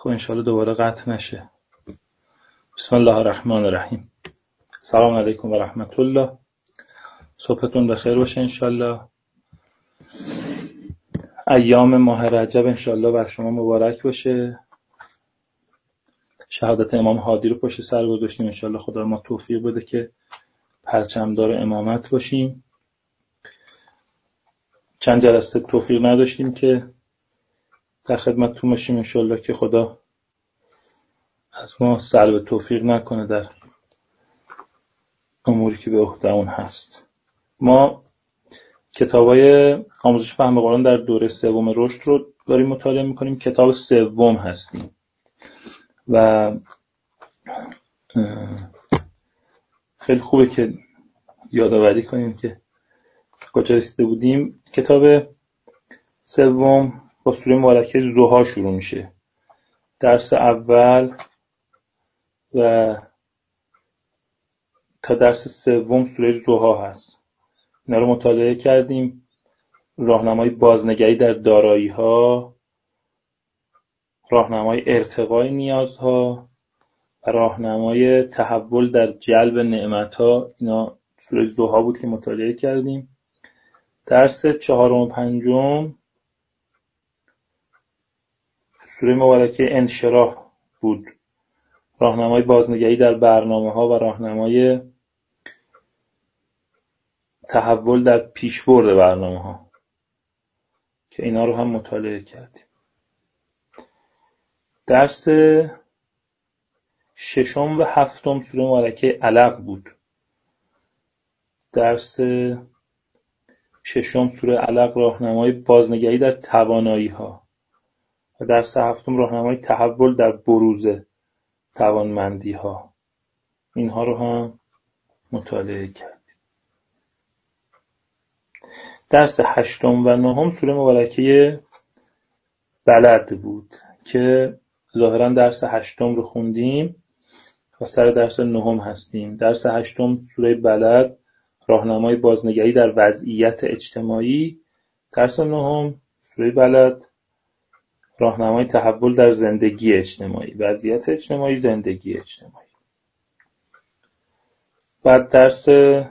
خب انشاءالله دوباره قطع نشه. بسم الله الرحمن الرحیم. سلام علیکم و رحمت الله. صبحتون بخیر باشه انشاءالله. ایام ماه رجب انشاءالله بر شما مبارک باشه. شهادت امام هادی رو پشت سر گذاشتیم، انشاءالله خدا ما توفیق بده که پرچمدار امامت باشیم. چند جلسه توفیق نداشتیم که در خدمتتون باشیم، انشاءالله که خدا از ما سلب توفیق نکنه در اموری که به عهده اون هست. ما کتابای آموزش فهم قرآن در دوره سوم رشد رو داریم مطالعه میکنیم. کتاب سوم هستیم و خیلی خوبه که یادآوری کنیم که کجا رسیده بودیم. کتاب سوم با سوره مبارکه ضحی شروع میشه. درس اول و تا درس سوم سوره ضحی هست. اینا رو مطالعه کردیم. راهنمای بازنگری در دارایی‌ها، راهنمای ارتقای نیازها و راهنمای تحول در جلب نعمت‌ها، اینا سوره ضحی بود که مطالعه کردیم. درس چهارم و پنجم سوره مبارکه انشراح بود. راهنمای بازنگری در برنامه‌ها و راهنمای تحول در پیشبرد برنامه‌ها که اینا رو هم مطالعه کردیم. درس ششم و هفتم سوره مبارکه علق بود. درس ششم سوره علق راهنمای بازنگری در توانایی‌ها و درس هفتم راهنمای تحول در بروز توانمندی‌ها. اینها رو هم مطالعه کردیم. درس هشتم و نهم سوره مبارکه بلد بود که ظاهراً درس هشتم رو خوندیم و سر درس نهم هستیم. درس هشتم سوره بلد راهنمای بازنگری در وضعیت اجتماعی. درس نهم سوره بلد راهنمای تحول در زندگی اجتماعی، وضعیت اجتماعی، زندگی اجتماعی. بعد درس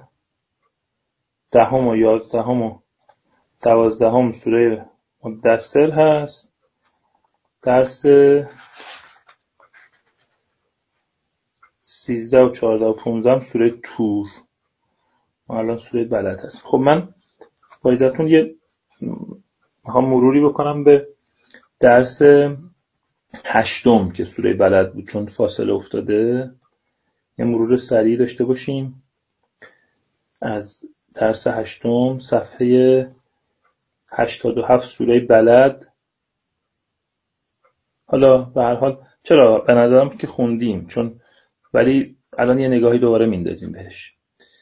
دهم و یازدهم و دوازدهم سوره مدثر هست. درس 13 و 14 و 15 سوره طور. الان سوره بلد هست. خب من با اجازهتون میخوام مروری بکنم به درس هشتم که سوره بلد بود، چون فاصله افتاده. یه مرور سریع داشته باشیم از درس هشتم، صفحه 87 سوره بلد. حالا به هر حال چرا به نظرم که خوندیم، ولی الان یه نگاهی دوباره میندازیم بهش.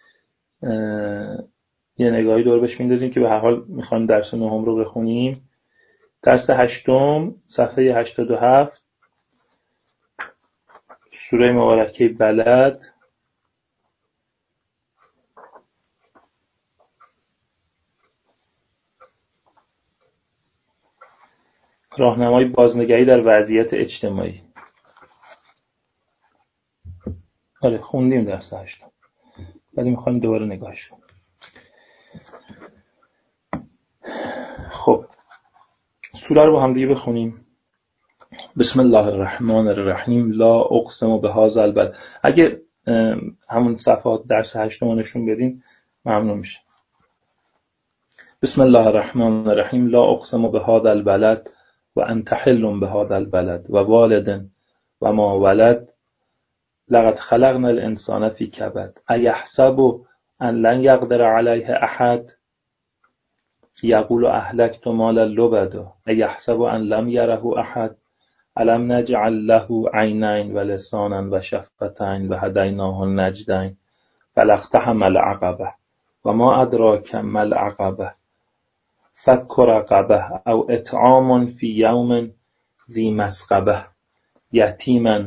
که به هر حال میخوایم درس نهم رو بخونیم. درس هشتم صفحه 87 سوره مبارکه بلد. راهنمای بازنگری در وضعیت اجتماعی. آره خوندیم درس هشتم، ولی میخوایم دوباره نگاهش کنیم. خب سوره رو با هم دیگه بخونیم. بسم الله الرحمن الرحیم. لا اقسم بهذا البلد. اگه همون صفحات درس هشتم رو نشون بدین ممنون میشه. بسم الله الرحمن الرحیم. لا اقسم بهذا البلد و انت حل بهذا البلد و والد و ما ولد لقد خلقنا الانسان فی کبد ایحسب ان لن یقدر علیه احد یقول اهلکت مالا لبدا ایحسب ان لم یره احد الم نجعل له عینین و لسانا و شفتین و هدیناه النجدین فلاقتحم العقبه و ما ادراک ما العقبه فک رقبه او اطعام فی یوم ذی مسغبه یتیما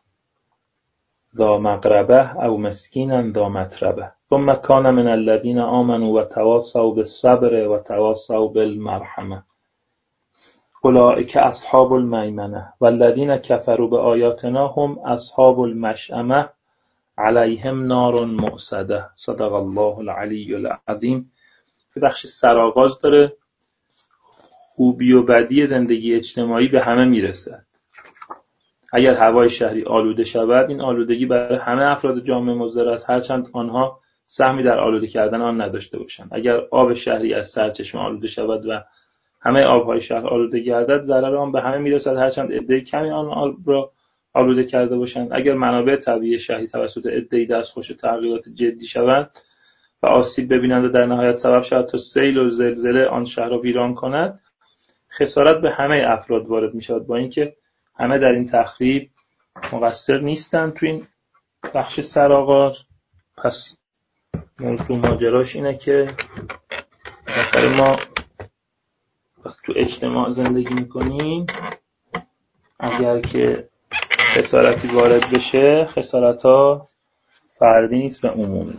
ذا مقربه او مسکینا ذا متربه ثم کان من الذین آمنوا و تواصوا بالصبر و تواصوا بالمرحمه. اولئک اصحاب المیمنه والذین کفروا بآیاتنا هم اصحاب المشأمه علیهم نار مؤصده. صدق الله العلی العظیم. که بخش سرآغاز داره. خوبی و بدی زندگی اجتماعی به همه میرسد. اگر هوای شهری آلوده شود، این آلودگی برای همه افراد جامعه مضر است، هرچند آنها سهمی در آلوده کردن آن نداشته باشند. اگر آب شهری از سرچشمه آلوده شود و همه آبهای شهر آلوده گردد، ضرر آن به همه میرسد، هرچند عده کمی آن آب را آلوده کرده باشند. اگر منابع طبیعی شهری توسط عده‌ای دستخوش تغییرات جدی شوند و آسیب ببینند و در نهایت سبب شود تا سیل و زلزله آن شهر را ویران کند، خسارت به همه افراد وارد می شود، با اینکه همه در این تخریب مقصر نیستند. تو این بخش سرآغاز پس موضوع ماجراش اینه که بالاخره ما وقتی تو اجتماع زندگی میکنیم، اگر که خسارتی وارد بشه، خسارت ها فردی نیست و عمومی.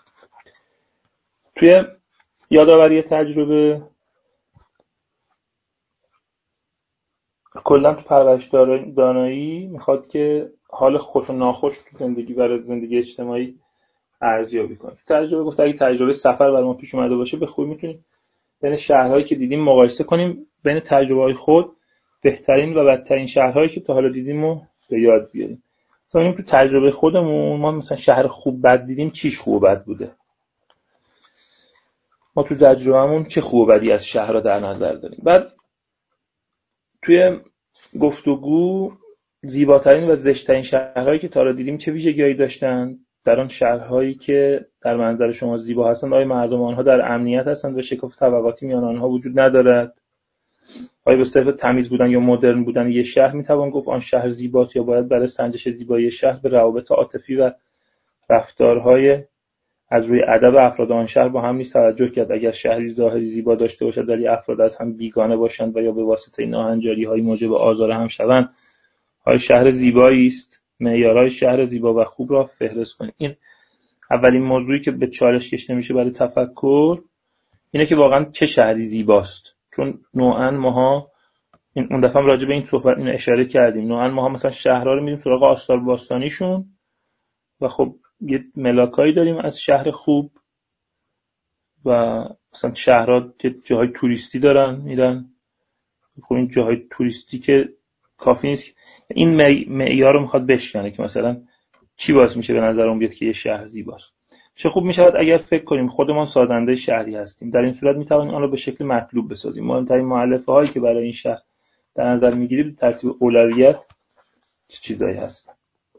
توی یادآوری تجربه کلا تو پرورش دانایی میخواد که حال خوش و ناخوش تو زندگی برای زندگی اجتماعی ارزیابی کنیم. تجربه گفت اگه تجربه سفر برای ما پیش اومده باشه، به خوبی میتونیم بین شهرهایی که دیدیم مقایسه کنیم، بین تجربه‌های خود بهترین و بدترین شهرهایی که تا حالا دیدیم رو به یاد بیاریم. مثلا تو تجربه خودمون ما مثلا شهر خوب بد دیدیم، چیش خوب و بد بوده؟ ما تو تجربهمون چه خوب و بدی از شهرها در نظر داریم؟ بعد توی گفتگو زیباترین و زشتترین شهرهایی که تا حالا دیدیم چه ویژگی‌هایی داشتن؟ در آن شهرهایی که در منظر شما زیبا هستند، آیا مردم آنها در امنیت هستند و شکاف طبقاتی میان آنها وجود ندارد؟ آیا به صرف تمیز بودن یا مدرن بودن یک شهر میتوان گفت آن شهر زیباست، یا باید برای سنجش زیبایی شهر به روابط عاطفی و رفتارهای از روی ادب افراد آن شهر با هم نیز توجه کرد؟ اگر شهری ظاهری زیبا داشته باشد ولی افراد از هم بیگانه باشند و یا به واسطه ناهنجاری‌های موجب آزار هم شوند، آیا شهر زیبایی است؟ معیارهای شهر زیبا و خوب را فهرست کنید. این اولین موضوعی که به چالش کشیده میشه برای تفکر اینه که واقعا چه شهری زیباست. چون نوعاً ماها اون دفعه راجع به این صحبت اینو اشاره کردیم، نوعاً ماها مثلا شهرها رو میریم سراغ آثار باستانیشون و خب یه ملاکایی داریم از شهر خوب و مثلا شهرها جاهای توریستی دارن میرن. خب این جاهای توریستی که کافی نیست. این معیار رو میخواد بشکنه که مثلا چی باعث میشه به نظر اون بیاد که یه شهر زیباست. چه خوب میشود اگر فکر کنیم خودمان سازنده شهری هستیم. در این صورت میتوانیم آن را به شکل مطلوب بسازیم. مهمترین مؤلفه هایی که برای این شهر در نظر میگیریم به ترتیب اولویت چه چیزایی هستن.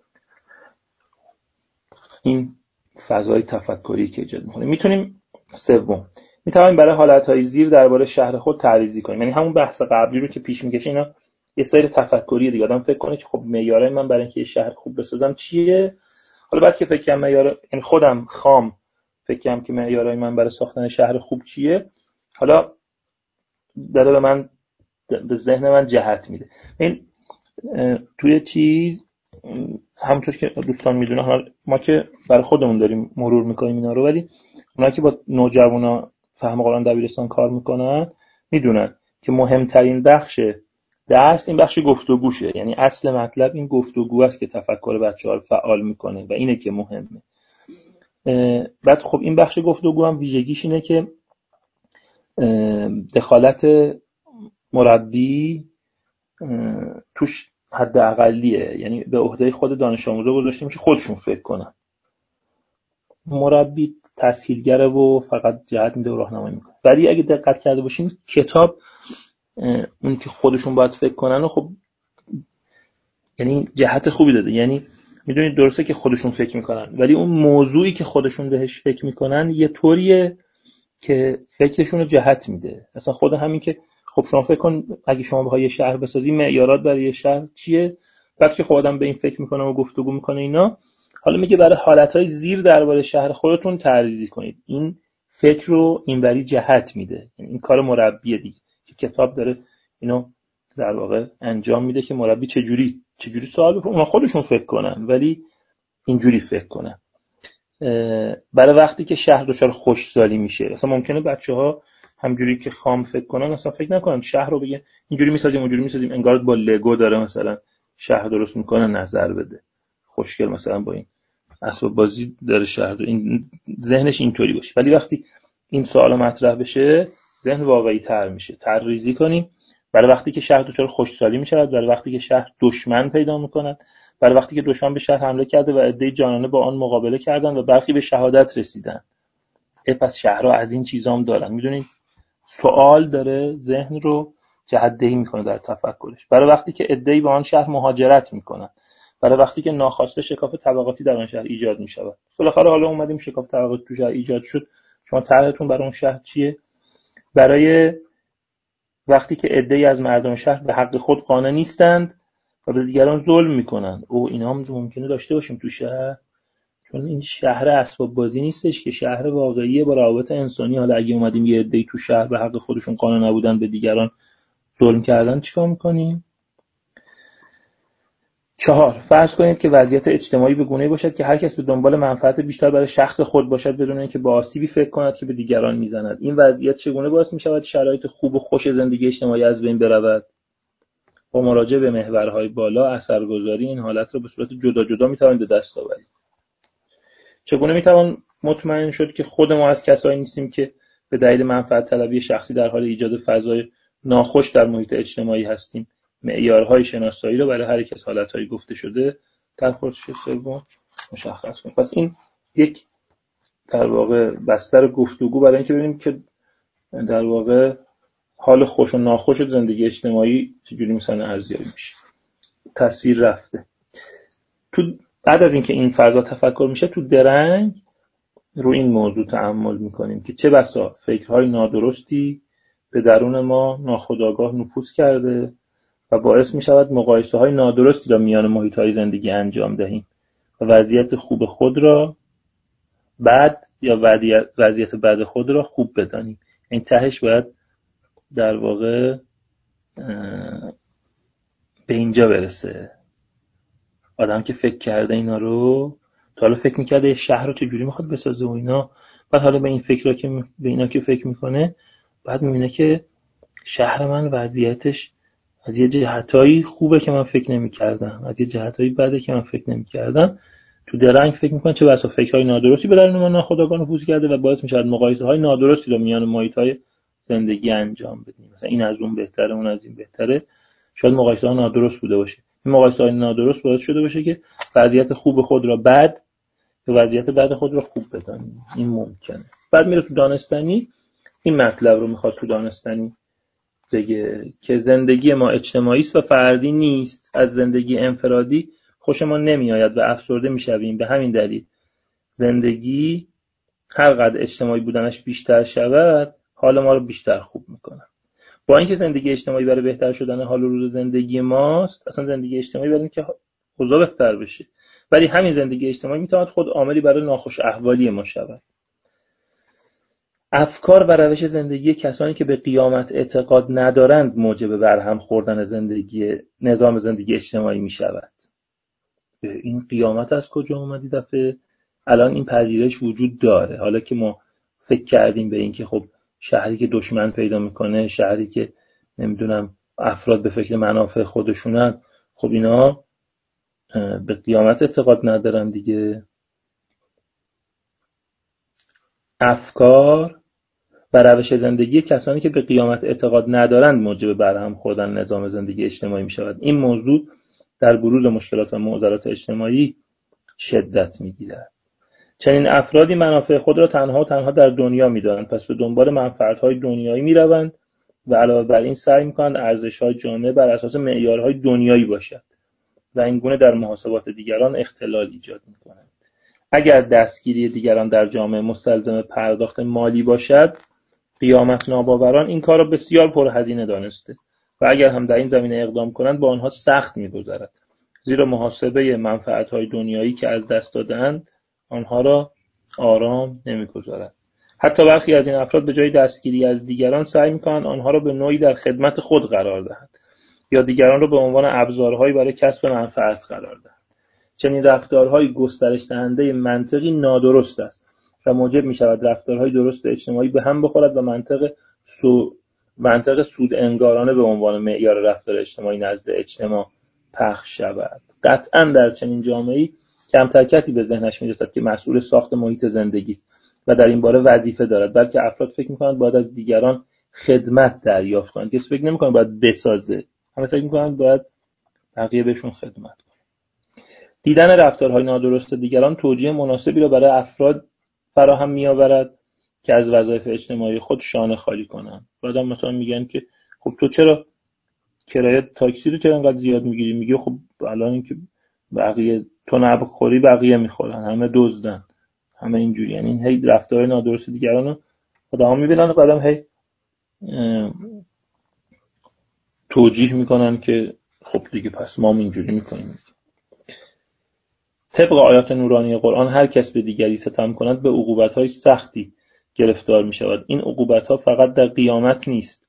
این فضای تفکری که ایجاد میکنه. میتونیم سوم میتوانیم برای حالتهای زیر درباره شهر خود تعریضی کنیم. یعنی همون بحث قبلی رو که پیش میکشه، اینا یه سری تفکری دیگه. آدم فکر کنه که خب معیارای من برای اینکه یه شهر خوب بسازم چیه؟ حالا بعد که فکر کنم معیار، یعنی خودم خام فکر کنم که معیارای من برای ساختن شهر خوب چیه، حالا داره به من، به ذهن من جهت میده. این توی چیز همونطور که دوستان میدونن، حالا ما که برای خودمون داریم مرور میکنیم اینا رو، ولی اونا که با نوجوانا فهم قرآن دبیرستان کار میکنن میدونن که مهمترین بخش درس این بخش گفتگوشه. یعنی اصل مطلب این گفتگو است که تفکر بچه‌ها رو فعال میکنه و اینه که مهمه. بعد خب این بخش گفتگو هم ویژگیش اینه که دخالت مربی توش حد اقلیه. یعنی به عهده خود دانش آموزا گذاشته میشه خودشون فکر کنن. مربی تسهیلگره و فقط جهت میده و راهنمایی میکنه. ولی اگه دقت کرده باشین کتاب اون که خودشون باید فکر کنن و خب یعنی جهت خوبی داده. یعنی میدونید درسته که خودشون فکر میکنن، ولی اون موضوعی که خودشون بهش فکر میکنن یه طوریه که فکرشون رو جهت میده. اصلا خود همین که خب شما فکر کن اگه شما بخوای یه شهر بسازی، معیارات برای یه شهر چیه؟ بعد که خب آدم به این فکر میکنه و گفتگو میکنه اینا، حالا میگه برای حالتهای زیر درباره شهر خودتون تعریضی کنید. این فکر رو اینوری جهت میده. یعنی این کار مربیه دیگه که کتاب داره اینو در واقع انجام میده که مربی چجوری سوال بکنه، اونا خودشون فکر کنن ولی اینجوری فکر کنن. برای وقتی که شهر دچار خشکسالی میشه، مثلا ممکنه بچه‌ها همجوری که خام فکر کنن اصلا فکر نکنن شهر رو بگه اینجوری میسازیم اونجوری میسازیم، انگار با لگو داره مثلا شهر درست میکنه نظر بده، خوشگل مثلا با این اسباب بازی داره شهر رو، این ذهنش اینطوری باشه. ولی وقتی این سوال مطرح بشه ذهن واقعی تر میشه. طرح‌ریزی کنیم برای وقتی که شهر دچار خوشحالی میشود، برای وقتی که شهر دشمن پیدا میکنن، برای وقتی که دشمن به شهر حمله کرده و عده‌ای جانانه با آن مقابله کردن و برخی به شهادت رسیدن. پس شهرها از این چیزام دارن. میدونید سوال داره ذهن رو جهت‌دهی میکنه در تفکرش. برای وقتی که عده‌ای به آن شهر مهاجرت میکنن، برای وقتی که ناخواسته شکاف طبقاتی در آن شهر ایجاد میشود. بالاخره حالا اومدیم شکاف طبقاتی تو شهر ایجاد شد، شما طرحتون برای اون شهر چیه؟ برای وقتی که عده‌ای از مردم شهر به حق خود قانع نیستند و به دیگران ظلم میکنن. اینا هم ممکنه داشته باشیم تو شهر، چون این شهر اسباب بازی نیستش که شهر واقعیه با روابط انسانی. حالا اگه اومدیم یه عده‌ای تو شهر به حق خودشون قانع نبودن به دیگران ظلم کردن چیکار میکنیم؟ 4. فرض کنید که وضعیت اجتماعی به گونه‌ای باشد که هر کس به دنبال منفعت بیشتر برای شخص خود باشد بدون اینکه با آسیبی فکر کند که به دیگران میزند. این وضعیت چگونه باعث میشود شرایط خوب و خوش زندگی اجتماعی از بین برود؟ با مراجعه به محورهای بالا اثرگذاری این حالت را به صورت جدا جدا میتوان به دست آورد. چگونه میتوان مطمئن شد که خود ما از کسایی نیستیم که به دلیل منفعت طلبی شخصی در حال ایجاد فضای ناخوش در محیط اجتماعی هستیم؟ معیارهای شناسایی را برای هر یک از حالتهای گفته شده در خورشش سوم مشخص کنیم. پس این یک در واقع بستر گفتگو برای اینکه ببینیم که در واقع حال خوش و ناخوش زندگی اجتماعی چجوری مثلا ارزیابی میشه. تصویر رفته. بعد از اینکه این فضا تفکر میشه تو درنگ رو این موضوع تأمل میکنیم که چه بسا فکرهای نادرستی به درون ما ناخودآگاه نفوذ کرده و باعث میشود مقایسه های نادرستی را میان محیط های زندگی انجام دهیم و وضعیت خوب خود را بد یا وضعیت بد خود را خوب بدانیم. این تهش باید در واقع به اینجا برسه. آدم که فکر کرده اینا رو، تا حالا فکر میکرده شهر رو چجوری میخواد بسازه و اینا، بعد حالا به این فکرها که به اینا که فکر میکنه، بعد میبینه که شهر من وضعیتش از یه جهتایی خوبه که من فکر نمیکردم، از یه جهتایی بده که من فکر نمیکردم. تو درنگ فکر میکنه چه بسا فکرهای نادرستی به درون ما ناخودآگاه نفوذ کرده و باعث میشه مقایسه های نادرستی رو میان محیط‌های زندگی انجام بدیم. مثلا این از اون بهتره، اون از این بهتره. شاید مقایسه ها نادرست بوده باشه. این مقایسه های نادرست باعث شده باشه که وضعیت خوب خود را بد و وضعیت بد خود را خوب بدانیم. این ممکنه. بعد میره تو دانستنی، این مطلب رو میخواد تو دانستنی بگه که زندگی ما اجتماعی است و فردی نیست. از زندگی انفرادی خوشمان نمیآید و افسرده میشویم. به همین دلیل زندگی هر قدر اجتماعی بودنش بیشتر شود حال ما رو بیشتر خوب میکنه. با اینکه زندگی اجتماعی برای بهتر شدن حال و روز زندگی ماست، اصلا زندگی اجتماعی برای اینکه اوضاع بهتر بشه، ولی همین زندگی اجتماعی میتواند خود عاملی برای ناخوش احوالی ما شود. افکار و روش زندگی کسانی که به قیامت اعتقاد ندارند موجب برهم خوردن نظام زندگی اجتماعی می شود. این قیامت از کجا اومدی دفعه؟ الان این پذیرش وجود داره. حالا که ما فکر کردیم به این که خب شهری که دشمن پیدا میکنه، شهری که نمیدونم افراد به فکر منافع خودشونن، خب اینا به قیامت اعتقاد ندارن دیگه. افکار و روش زندگی کسانی که به قیامت اعتقاد ندارند موجب برهم خوردن نظام زندگی اجتماعی می شود. این موضوع در بروز مشکلات و معضلات اجتماعی شدت می گیرد. چنین افرادی منافع خود را تنها در دنیا می دارند، پس به دنبال منفعت‌های دنیایی می روند و علاوه بر این سعی می کنند ارزش‌های جامعه بر اساس معیارهای دنیایی باشد و این گونه در محاسبات دیگران اختلال ایجاد می کنند. اگر دستگیری دیگران در جامعه مستلزم پرداخت مالی باشد، قیامت ناباوران این کار را بسیار پرهزینه دانسته و اگر هم در این زمینه اقدام کنند با آنها سخت می‌گذرد، زیرا محاسبه منفعت‌های دنیایی که از دست دادند آنها را آرام نمی‌گذارد. حتی برخی از این افراد به جای دستگیری از دیگران سعی می‌کنند آنها را به نوعی در خدمت خود قرار دهند یا دیگران را به عنوان ابزارهایی برای کسب منفعت قرار دهند. چنین رفتارهای گسترش دهنده منطقی نادرست است و موجب می شود رفتارهای درست اجتماعی به هم بخورد و منطق منطق سود انگارانه به عنوان معیار رفتار اجتماعی نزد اجتماع پخش شود. قطعاً در چنین جامعه‌ای کمتر کسی به ذهنش میرسد که مسئول ساخت محیط زندگی است و در این باره وظیفه دارد، بلکه افراد فکر می‌کنند باید از دیگران خدمت دریافت کنند. کسی فکر نمی‌کنه باید بسازه، همه فکر می‌کنند باید بقیه بهشون خدمت کنند. دیدن رفتارهای نادرست دیگران توجیه مناسبی را برای افراد فراهم می‌آورد که از وظایف اجتماعی خود شانه خالی کنند. بعدم مثلا میگن که خب تو چرا کرایه تاکسی رو چرا انقدر زیاد میگیری؟ میگه خب الان اینکه بقیه تو نبخوری بقیه میخورن، همه دزدن، همه اینجوری. یعنی هی رفتار نادرست دیگران رو آدما میبینن و بعدم هی توجیه میکنن که خب دیگه پس ما اینجوری میکنیم. طبق آیات نورانی قرآن هر کس به دیگری ستم کند به عقوبت‌های سختی گرفتار میشود. این عقوبت‌ها فقط در قیامت نیست،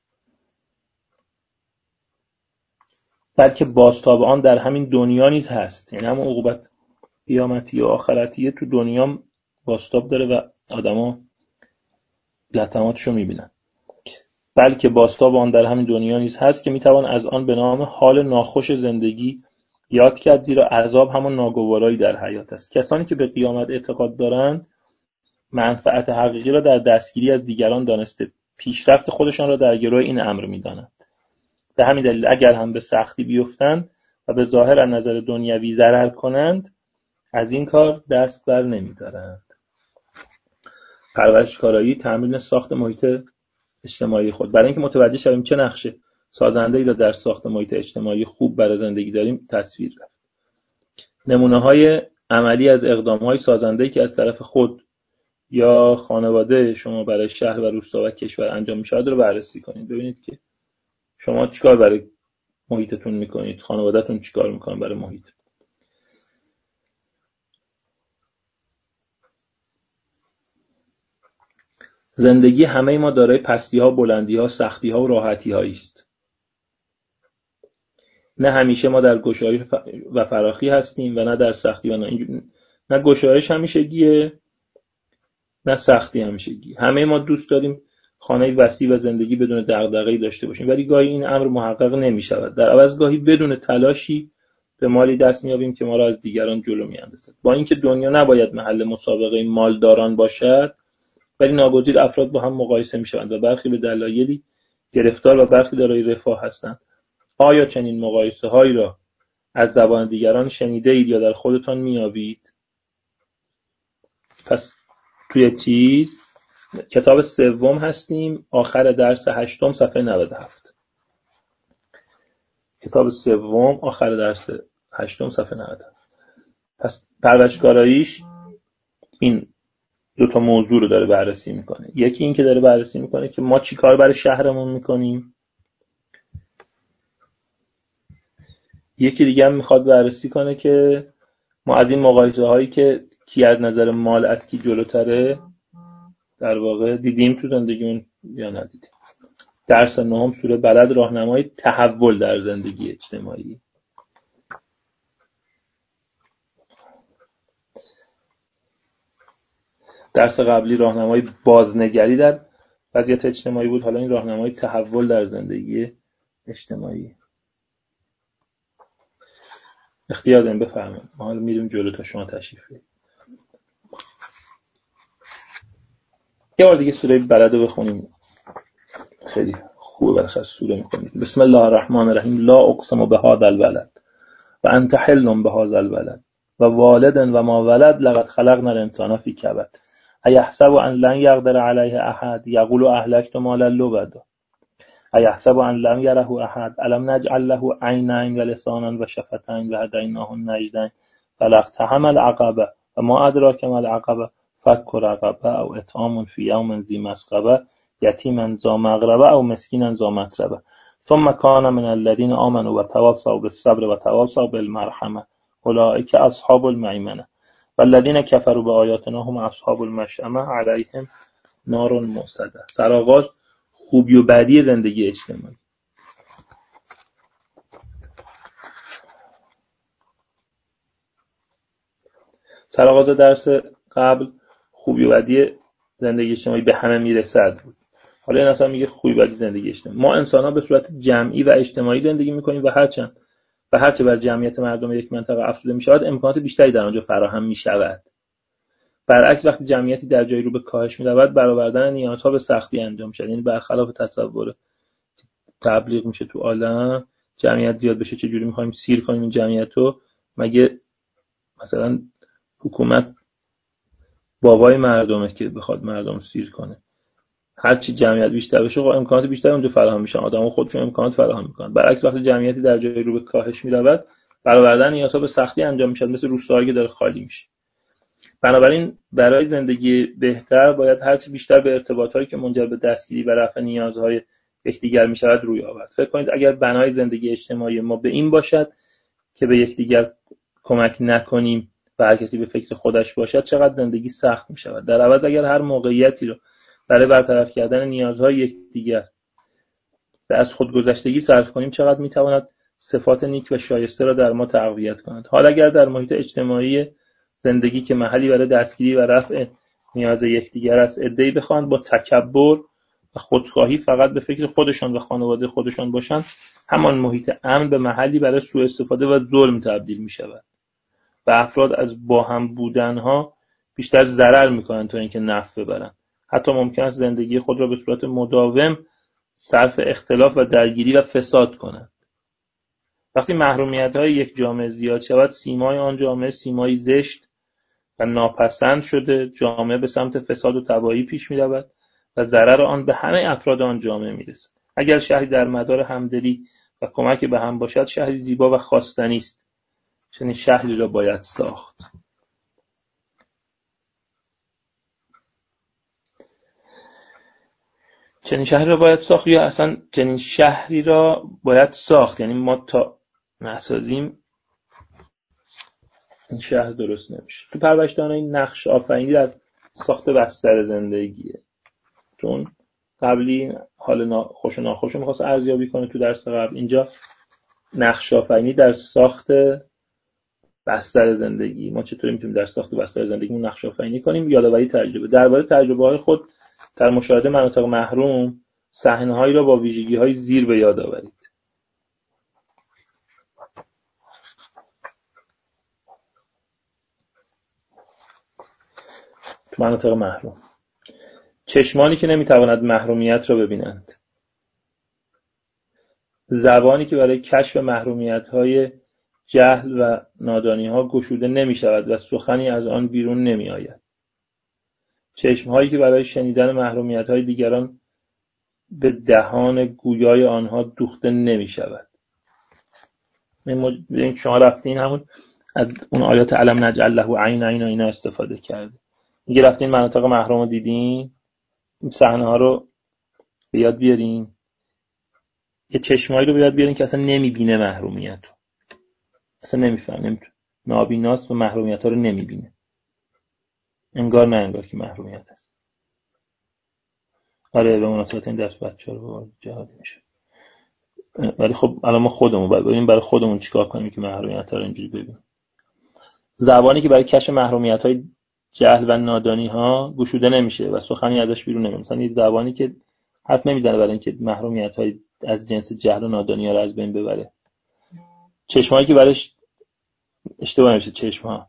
بلکه بازتاب آن در همین دنیا نیز هست. یعنی همون عقوبت قیامتی و آخرتیه تو دنیا بازتاب داره و آدما لطماتشو میبینن، بلکه بازتاب آن در همین دنیا نیز هست که میتوان از آن به نام حال ناخوش زندگی یاد کرد، زیرا عذاب همون ناگوارایی در حیات است. کسانی که به قیامت اعتقاد دارند منفعت حقیقی را در دستگیری از دیگران دانسته پیشرفت خودشان را در گروه این امر میدانند. به همین دلیل اگر هم به سختی بیفتند و به ظاهر از نظر دنیوی ضرر کنند از این کار دست بر نمی‌دارند. پرورشکارایی، تمرین ساخت محیط اجتماعی خود. برای اینکه متوجه شویم چه نقشه سازنده‌ای را در ساخت محیط اجتماعی خوب برای زندگی داریم تصویر رفت. نمونه‌های عملی از اقدام‌های سازنده‌ای که از طرف خود یا خانواده شما برای شهر و روستا و کشور انجام می‌شود رو بررسی کنید. ببینید که شما چیکار برای محیطتون می‌کنید، خانواده‌تون چیکار می‌کنه برای محیط. زندگی همه ما دارای پستی‌ها، بلندی‌ها، سختی‌ها و راحتی‌هایی است. نه همیشه ما در گشایش و فراخی هستیم و نه در سختی و نه گشایش همیشگیه نه سختی همیشگی. همه ما دوست داریم خانه وسیع و زندگی بدون دغدغه‌ای داشته باشیم، ولی گاهی این امر محقق نمی‌شود. در عوض گاهی بدون تلاشی به مالی دست می‌یابیم که ما را از دیگران جلو می‌اندازد. با اینکه دنیا نباید محل مسابقه مالداران باشد، ولی ناگزیر افراد با هم مقایسه می‌شوند و برخی به دلایلی گرفتار و برخی دارای رفاه هستند. آیا چنین مقایسه‌هایی را از زبان دیگران شنیده اید یا در خودتان میابید؟ پس توی کتاب سوم هستیم، آخر درس 8 صفحه 97. کتاب سوم آخر درس 8 صفحه 97. پس پرورشکاراییش این دو تا موضوع رو داره بررسی میکنه. یکی این که داره بررسی میکنه که ما چی کار برای شهرمون میکنیم، یکی دیگه هم میخواد بررسی کنه که ما از این مقایسه هایی که کی از نظر مال از کی جلوتره در واقع دیدیم تو زندگیمون یا ندیدیم. درس 9 سوره بلد، راهنمای تحول در زندگی اجتماعی. درس قبلی راهنمای بازنگری در وضعیت اجتماعی بود، حالا این راهنمای تحول در زندگی اجتماعی. اختیار داریم بفرمایید، ما حالا میریم جلو تا شما تشریف بیارید. یه بار دیگه سوره بلد رو بخونیم، خیلی خوبه بالاخره سوره میکنید. بسم الله الرحمن الرحیم. لا اقسم بهذا البلد و انت حل بهذا البلد و والد و ما ولد لقد خلقنا الانسان فی کبد ایحسب ان لن یقدر علیه احد یقول اهلکت مالا لبدا ایحسب ان لم یره احد الم نجعل له عینین و لسانا و شفتین و هدیناه النجدین فلاقتحم العقبه و ما ادراک ما العقبه فک رقبه او اطعام فی یوم ذی مسغبه یتیما ذا مقربه او مسکینا ذا متربه ثم کان من الذین آمنوا و تواصوا بالصبر و تواصوا بالمرحمه اولئک اصحاب المیمنه والذین کفروا بآیاتنا هم اصحاب المشأمه علیهم نار موصده. سرآغاز خوبی و بدی زندگی اجتماعی. سرآغاز درس قبل خوبی و بدی زندگی اجتماعی به همه میرسد بود. حالا این اصلا میگه خوبی بدی زندگی اجتماعی. ما انسان‌ها به صورت جمعی و اجتماعی زندگی می‌کنیم و هرچه بر جمعیت مردم یک منطقه افزوده می‌شود امکانات بیشتری در آنجا فراهم می‌شود. برعکس وقتی جمعیتی در جایی رو به کاهش می‌رود برآوردن نیازها به سختی انجام می‌شود. یعنی برخلاف تصور تبلیغ میشه تو عالم جمعیت زیاد بشه چجوری می‌خوایم سیر کنیم این جمعیتو، مگه مثلا حکومت بابای مردمه که بخواد مردم سیر کنه؟ هرچی جمعیت بیشتر بشه امکانات بیشتری اونجا فراهم میشن، آدم‌ها خودشون امکانات فراهم میکنن. برعکس وقتی جمعیتی در جایی رو به کاهش میرود برآوردن نیازها به سختی انجام میشه، مثل روستاهایی که داره خالی میشه. بنابراین برای زندگی بهتر باید هرچی بیشتر به ارتباطاتی که منجر به دستگیری و رفع نیازهای یکدیگر میشود روی آورد. فکر کنید اگر بنای زندگی اجتماعی ما به این باشد که به یکدیگر کمک نکنیم و هر کسی به فکر خودش باشد چقدر زندگی سخت میشود. در عوض اگر هر موقعیتی رو برای برطرف کردن نیازهای یکدیگر و از خودگذشتگی صرف کنیم چقدر میتواند صفات نیک و شایسته را در ما تقویت کند. حالا اگر در محیط اجتماعی زندگی که محلی برای دستگیری و رفع نیاز یکدیگر است عده‌ای بخواهند با تکبر و خودخواهی فقط به فکر خودشان و خانواده خودشان باشند، همان محیط امن به محلی برای سوء استفاده و ظلم تبدیل می شود و افراد از با هم بودنها بیشتر ضرر میکنند تا اینکه نفع ببرند. حتی ممکن است زندگی خود را به صورت مداوم صرف اختلاف و درگیری و فساد کنند. وقتی محرومیت‌های یک جامعه زیاد شود سیمای آن جامعه سیمایی زشت و ناپسند شده، جامعه به سمت فساد و تباهی پیش می‌رود و ضرر آن به همه افراد آن جامعه می‌رسد. اگر شهری در مدار همدلی و کمک به هم باشد شهری زیبا و خواستنی است. چنین شهری را باید ساخت. چنین شهری را باید ساخت یا اصلا چنین شهری را باید ساخت، یعنی ما تا نسازیم این شهر درست نمیشه. تو پرورش‌دانای نقش آفرینی در ساخت بستر زندگیه. چون قبلی حال خوش و ناخوش رو می‌خواست ارزیابی کنه تو درس قبل، اینجا نقش آفرینی در ساخت بستر زندگی. ما چطوری میتونیم در ساخت بستر زندگیمون نقش آفرینی کنیم؟ یادآوری تجربه. درباره تجربه‌های خود در مشاهده مناطق محروم صحنه‌هایی را با ویژگی‌های زیر به یاد آورید. تو مناطق محروم چشمانی که نمیتواند محرومیت را ببینند، زبانی که برای کشف محرومیت‌های جهل و نادانی‌ها گشوده نمی‌شود و سخنی از آن بیرون نمی‌آید، چشم‌هایی که برای شنیدن محرومیت‌های دیگران به دهان گویای آنها دوخته نمی‌شود. این شما رفتین همون از اون آیات علم نجعل له عین اینا استفاده کرده. میگه رفتین مناطق محروم رو دیدین، این صحنه‌ها رو به یاد بیارین، یه چشمایی رو به یاد بیارین که اصلا نمی‌بینه محرومیت رو، اصلا نمی‌فهمه، نابیناست و محرومیت‌ها رو نمی‌بینه، انگار نه انگار که محرومیت هست. آره به مناسبت این درس بچه‌ها رو جهادی میشه. ولی خب الان ما خودمون باید ببینیم برای خودمون چیکار کنیم که محرومیت‌ها رو اینجوری ببینیم. زبانی که برای کشف محرومیت‌های جهل و نادانی‌ها گشوده نمیشه و سخنی ازش بیرون نمیاد. مثلا یه زبانی که حرف نمیزنه برای اینکه محرومیت‌های از جنس جهل و نادانی‌ها رو از بین ببره. چشمایی که برایش اشتباه نمیشه، چشم‌ها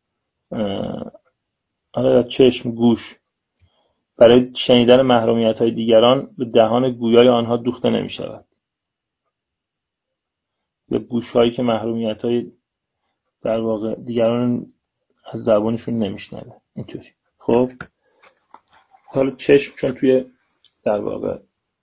آره چشم، گوش برای شنیدن محرومیت‌های دیگران به دهان گویای آنها دوخته نمی‌شود. یا گوش‌هایی که محرومیت‌های در واقع دیگران از زبانشون نمیشنوه. اینطوری. خب حالا چشم چون توی در واقع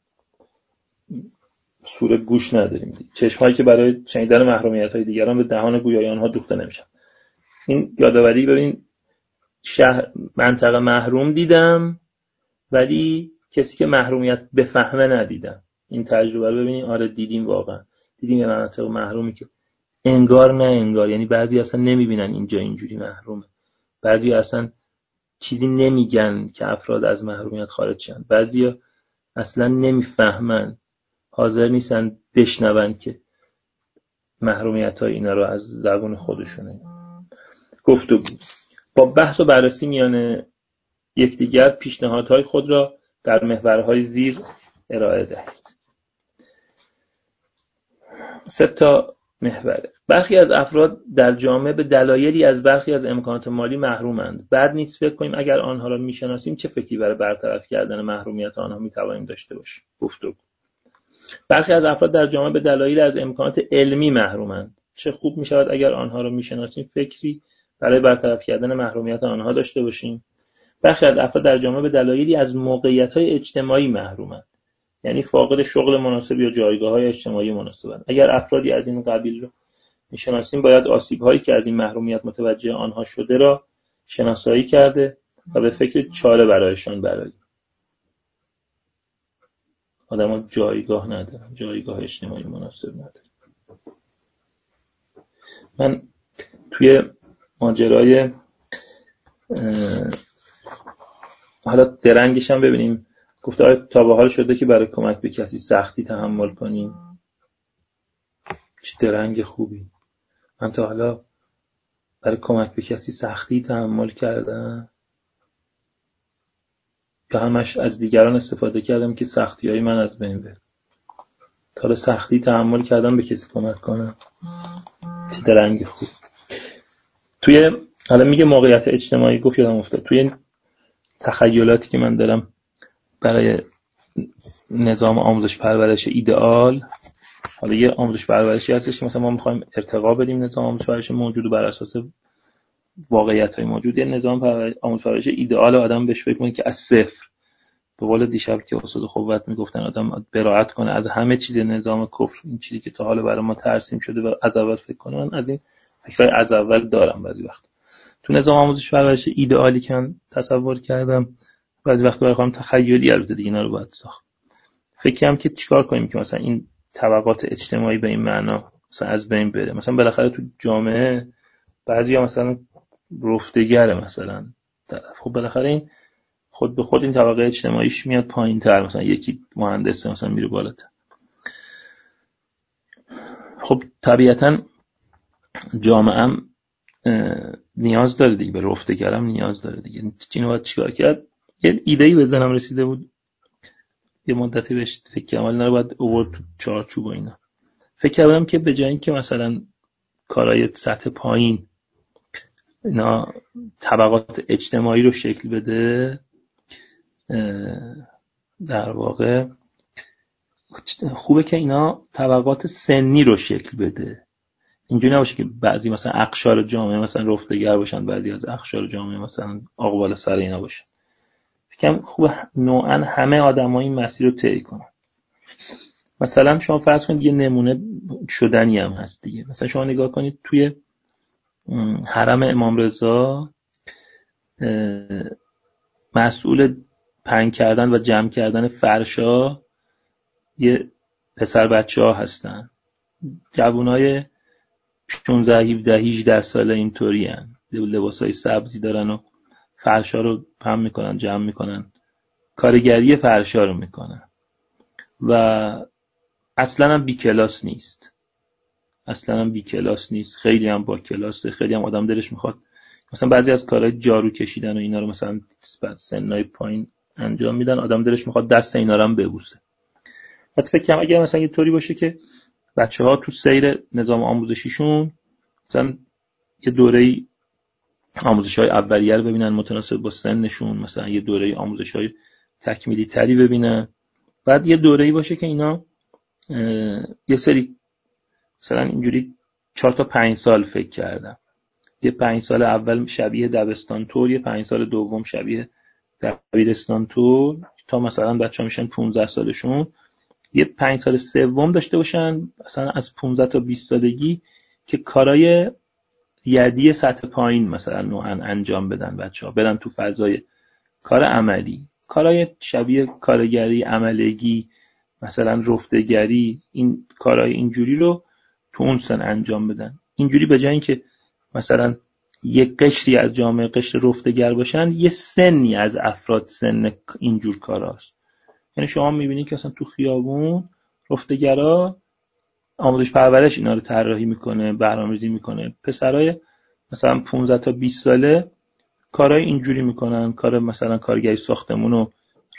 سوره گوش نداریم، چشم‌هایی که برای شنیدن محرومیت‌های دیگران به دهان گویای آنها دوخته نمیشن. این یادآوری. ببین منطقه محروم دیدم ولی کسی که محرومیت بفهمه ندیدم. این تجربه رو ببینید. آره دیدیم، واقعا دیدیم یه مناطق محرومی که انگار نه انگار، یعنی بعضی اصلا نمیبینن اینجا اینجوری محرومه، بعضی اصلا چیزی نمیگن که افراد از محرومیت خارج شن، بعضی اصلا نمیفهمن، حاضر نیستن بشنون که محرومیت‌های اینا رو از زبان خودشونه. گفتگو با بحث و بررسی میان یکدیگر پیشنهادهای خود را در محورهای زیر ارائه دهید. 3 محوره. برخی از افراد در جامعه به دلایلی از برخی از امکانات مالی محرومند. بعد نیست فکر کنیم اگر آنها را میشناسیم چه فکری برای برطرف کردن محرومیت آنها میتوانیم داشته باشیم. گفتگو. برخی از افراد در جامعه به دلایلی از امکانات علمی محرومند. چه خوب میشود اگر آنها را میشناسیم فکری برای برطرف کردن محرومیت آنها داشته باشیم. برخی از افراد در جامعه به دلایلی از موقعیت‌های اجتماعی محرومند. یعنی فاقد شغل مناسب یا جایگاه‌های اجتماعی مناسبند. اگر افرادی از این قبیل رو میشناسیم باید آسیب‌هایی که از این محرومیت متوجه آنها شده را شناسایی کرده و به فکر چاره برایشان برآییم. آدم‌ها جایگاه ندارن، جایگاه اجتماعی مناسب ندارن. من توی ماجرای حالا درنگش هم ببینیم، گفته آیا تا به حال شده که برای کمک به کسی سختی تحمل کنیم؟ چه درنگ خوبی. من تا حالا برای کمک به کسی سختی تحمل کردم یا همش از دیگران استفاده کردم که سختی‌های من از بین بره؟ تا حالا سختی تحمل کردم به کسی کمک کنم؟ چه درنگ خوب. توی حالا میگه موقعیت اجتماعی، گفت یادم افتاد توی تخیلاتی که من دارم برای نظام آموزش پرورش ایدئال، حالا یه آموزش پرورشی هستش که مثلا ما می‌خوایم ارتقا بدیم نظام آموزش پرورش موجود بر اساس واقعیت‌های موجود. یه نظام آموزش پرورش ایدئال آدم بهش فکر کنه که از صفر، به قول دیشب که استاد خوبت میگفتن، آدم براءت کنه از همه چیز نظام کفر، این چیزی که تا حالا برای ما ترسیم شده و از اول فکر کنه. من از این فکرای از اول دارم. بعضی وقت تو نظام آموزش پرورش ایدئالی که من تصور کردم، بعضی وقت برای خودم تخیلی، البته دیگه اینا رو باید ساخت، فکر کنم که چیکار کنیم که مثلا این طبقات اجتماعی به این معنا مثلا از بین بره. مثلا بالاخره تو جامعه بعضیا مثلا رفتگره مثلا طرف، خب بالاخره این خود به خود این طبقه اجتماعیش میاد پایین‌تر، مثلا یکی مهندسه مثلا میره بالاتر. خب طبیعتاً جامعه هم نیاز داره دیگه، به رفتگرم نیاز داره دیگه. اینو باید چیکار کرد؟ یه ایده‌ای به ذهنم رسیده بود، یه مدتی بهش فکر کردم، ولی اینا رو باید آورد تو چارچوب و اینا. فکر کردم که به جای اینکه مثلا کارهای سطح پایین اینا طبقات اجتماعی رو شکل بده، در واقع خوبه که اینا طبقات سنی رو شکل بده. اینجوری نباشه که بعضی مثلا اقشار جامعه مثلا رفتگر باشن، بعضی از اقشار جامعه مثلا آق بالا سر اینا باشن. فکرم خوبه نوعا همه آدم‌ها این مسیر رو طی کنن. مثلا شما فرض کنید یه نمونه شدنی هم هست دیگه. مثلا شما نگاه کنید توی حرم امام رضا مسئول پهن کردن و جمع کردن فرشا یه پسر بچه‌ها هستن، جوانای 16 17 18 ساله اینطوری هن، لباسای سبزی دارن و فرشا رو پهن میکنن، جمع میکنن، کارگری فرشا رو میکنن و اصلا هم بی کلاس نیست، اصلا هم بی کلاس نیست، خیلی هم با کلاسه، خیلی هم آدم دلش میخواد مثلا بعضی از کارهای جارو کشیدن و اینا رو مثلا سنای پایین انجام میدن، آدم دلش میخواد دست اینا رو هم ببوسه. حتی فکر کنم اگه مثلا یه طوری باشه که بچه‌ها تو سیر نظام آموزشیشون مثلا یه دوره‌ای آموزش‌های اولیه رو ببینن متناسب با سنشون، مثلا یه دوره‌ای آموزش‌های تکمیلی تری ببینن، بعد یه دوره‌ای باشه که اینا یه سری مثلا اینجوری 4 تا 5 سال فکر کردم، یه 5 سال اول شبیه دبستان طور، یه 5 سال دوم شبیه دبیرستان طور، تا مثلا بچه‌ها میشن 15 سالشون، یه 5 سال سوم داشته باشن مثلا از 15 تا 20 سالگی که کارای یدی سطح پایین مثلا نوعا انجام بدن، بچه‌ها برن تو فضای کار عملی، کارای شبیه کارگری، عملگی، مثلا رفتگری، این کارهای اینجوری رو تو اون سن انجام بدن. اینجوری به جای اینکه مثلا یک قشری از جامعه قشر رفتگر باشن، یه سنی از افراد سن اینجور کاراست. یعنی شما میبینید که اصلا تو خیابون رفتگرا آموزش پرورش اینا رو طراحی میکنه، برنامه‌ریزی میکنه، پسرای مثلا 15 تا 20 ساله کارهای اینجوری میکنن، کار مثلا کارگری ساختمون و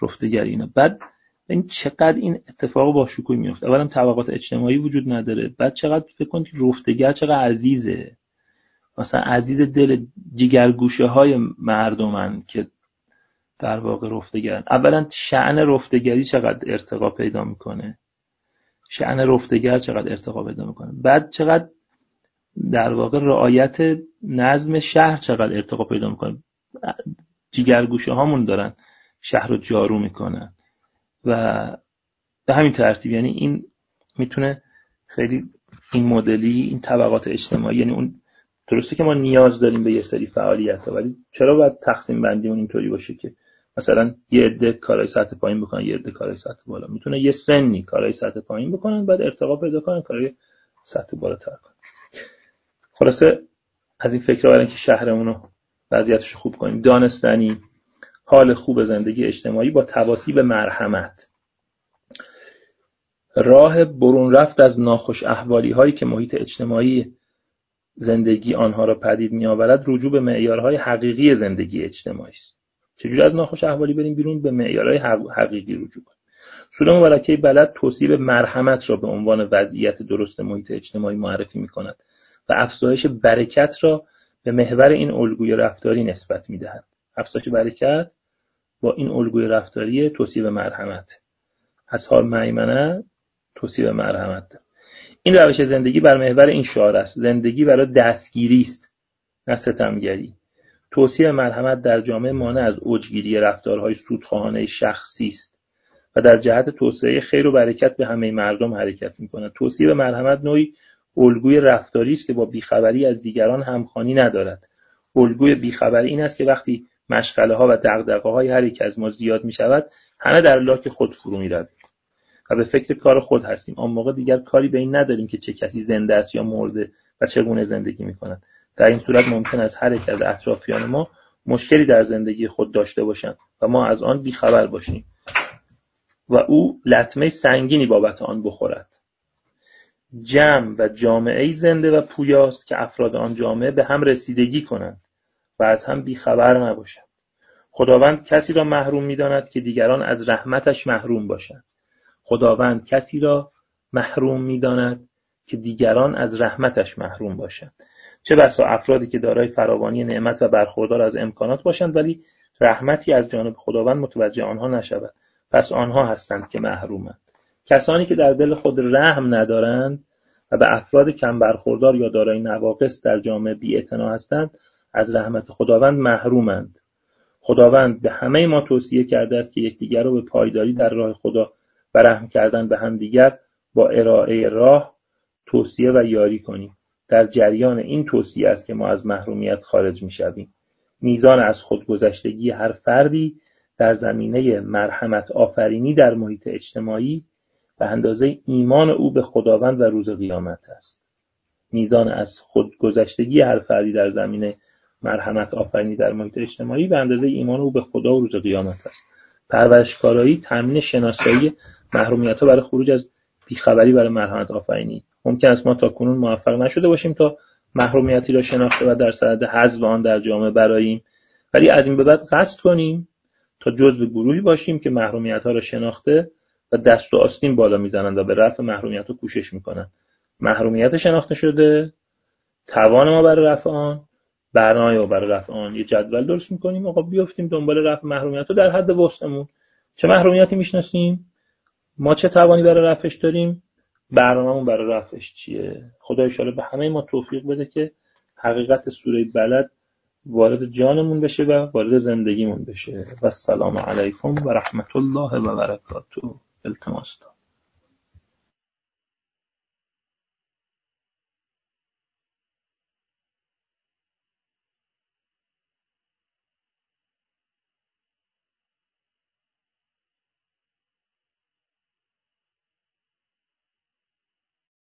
رفتگری اینا. بعد این چقدر این اتفاق با شکوه میفته. اولا طبقات اجتماعی وجود نداره، بعد چقدر فکر کنید رفتگر چقدر عزیزه، مثلا عزیز دل جیگرگوشه های مردمن که در واقع رفتگرن. اولا شأن رفتگری چقدر ارتقا پیدا میکنه، شأن رفتگر چقدر ارتقا پیدا میکنه، بعد چقدر در واقع رعایت نظم شهر چقدر ارتقا پیدا میکنه. جیگرگوشه هامون دارن شهر رو جارو میکنن و به همین ترتیب. یعنی این میتونه خیلی این مدلی، این طبقات اجتماعی، یعنی اون درسته که ما نیاز داریم به یه سری فعالیت ها، ولی چرا باید تقسیم بندی اون اینطوری باشه که مثلا یه عده کارهای سطح پایین بکنن، یه عده کارهای سطح بالا؟ میتونه یه سنی کارهای سطح پایین بکنن، بعد ارتقا پیدا کنن کارهای سطح بالاتر کنن. خلاصه از این فکر برای اینکه شهرمون رو وضعیتش خوب کنیم، دانستنی حال خوب زندگی اجتماعی با تواصی به مرحمت، راه برون رفت از ناخوش احوالی هایی که محیط اجتماعی زندگی آنها را پدید می آورد، رجوع به معیارهای حقیقی زندگی اجتماعی است. چجوری از ناخوش احوالی بریم بیرون؟ به معیارهای حقیقی رجوع کنیم. سوره مبارکه بلد توصیف مرحمت را به عنوان وضعیت درست محیط اجتماعی معرفی می کند و افزایش برکت را به محور این الگوی رفتاری نسبت می دهد. افزایش برکت با این الگوی رفتاری توصیف مرحمت. اصحاب میمنه توصیف مرحمت. این روش زندگی بر محور این شعار است: زندگی برای دستگیری است، نه ستمگری. توصیف مرحمت در جامعه مانع از اوجگیری رفتارهای سودخواهانه شخصی است و در جهت توسعه خیر و برکت به همه مردم حرکت می‌کند. توصیف مرحمت نوعی الگوی رفتاری است که با بیخبری از دیگران همخوانی ندارد. الگوی بیخبری این است که وقتی مشغله‌ها و دغدغه‌های هر یک از ما زیاد می‌شود، همه در لاک خود فرو می‌رویم و به فکر کار خود هستیم. آن موقع دیگر کاری به این نداریم که چه کسی زنده است یا مرده و چگونه زندگی می‌کند. در این صورت ممکن است هر یک از اطرافیان ما مشکلی در زندگی خود داشته باشند و ما از آن بیخبر باشیم و او لطمه سنگینی بابت آن بخورد. جمع و جامعه‌ای زنده و پویاست که افراد آن جامعه به هم رسیدگی کنند و از هم بیخبر نباشند. خداوند کسی را محروم می‌داند که دیگران از رحمتش محروم باشند. خداوند کسی را محروم می‌داند که دیگران از رحمتش محروم باشند. چه بسا افرادی که دارای فراوانی نعمت و برخوردار از امکانات باشند ولی رحمتی از جانب خداوند متوجه آنها نشود، پس آنها هستند که محرومند. کسانی که در دل خود رحم ندارند و به افراد کم برخوردار یا دارای نواقص در جامعه بی‌اعتنا هستند، از رحمت خداوند محرومند. خداوند به همه ما توصیه کرده است که یکدیگر را به پایداری در راه خدا و رحم کردن به همدیگر با ارائه راه توصیه و یاری کنیم. در جریان این توصیه است که ما از محرومیت خارج می‌شویم. میزان از خودگذشتگی هر فردی در زمینه مرحمت آفرینی در محیط اجتماعی به اندازه ایمان او به خداوند و روز قیامت است. میزان از خودگذشتگی هر فردی در زمینه مرحمت آفرینی در محیط اجتماعی به اندازه ایمان او به خدا و روز قیامت است. پرورشکارایی، تامین شناسایی محرومیت‌ها برای خروج از بیخبری برای مرحمت آفرینی. ممکن است ما تا کنون موفق نشده باشیم تا محرومیتی را شناخته و در صدد حذف آن در جامعه برآییم، ولی از این به بعد قصد کنیم تا جزو گروهی باشیم که محرومیت‌ها را شناخته و دست و آستین بالا می‌زنند و به رفع محرومیت‌ها کوشش می‌کنند. محرومیت شناخته شده، توان ما برای رفع آن، برنامه برای رفع آن، یه جدول درست می‌کنیم. آقا بیافتیم دنبال رفع محرومیت‌ها در حد وسعمون. چه محرومیتی می‌شناسیم؟ ما چه توانی برای رفعش داریم؟ برنامه‌مون برای رفعش چیه؟ خدا ان شاءالله به همه ما توفیق بده که حقیقت سوره بلد وارد جانمون بشه و وارد زندگیمون بشه. و السلام علیکم و رحمت الله و برکاته. التماس